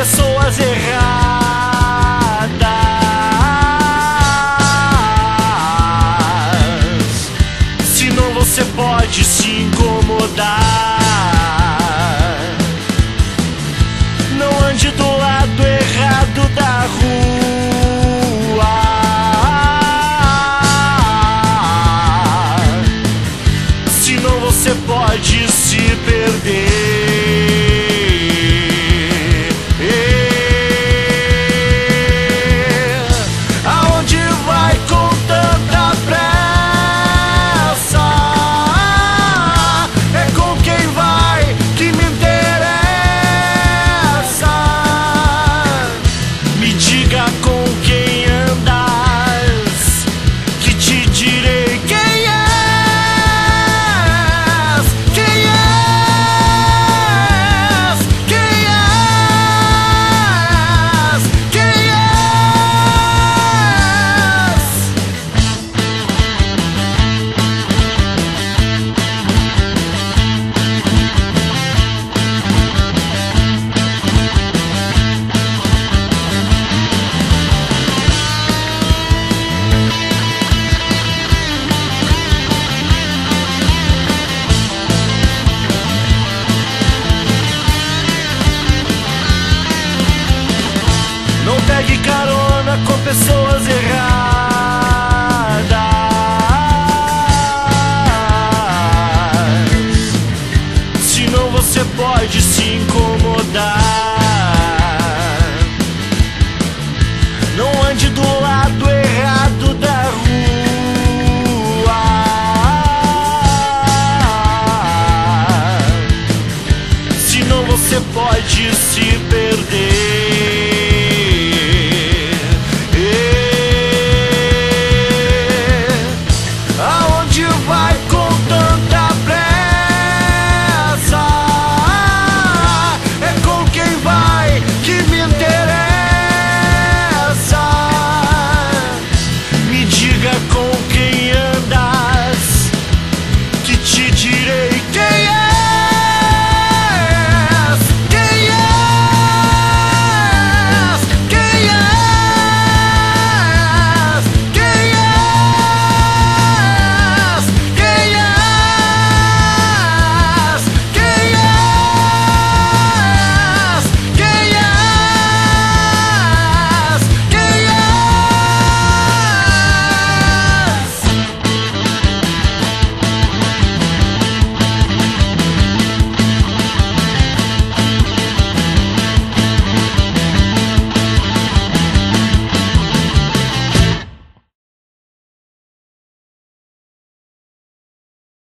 pessoas erradas. Senão você pode se incomodar. Não ande do lado errado da rua. Senão você pode se perder. Aonde vai com tanta pressa? É com quem vai que me interessa. Me diga com quem andas, que te direi quem és. Quem és? Quem és? Quem és? Não pegue carona com pessoas erradas. Senão você pode se incomodar. Não ande do lado errado da rua. Senão você pode se perder.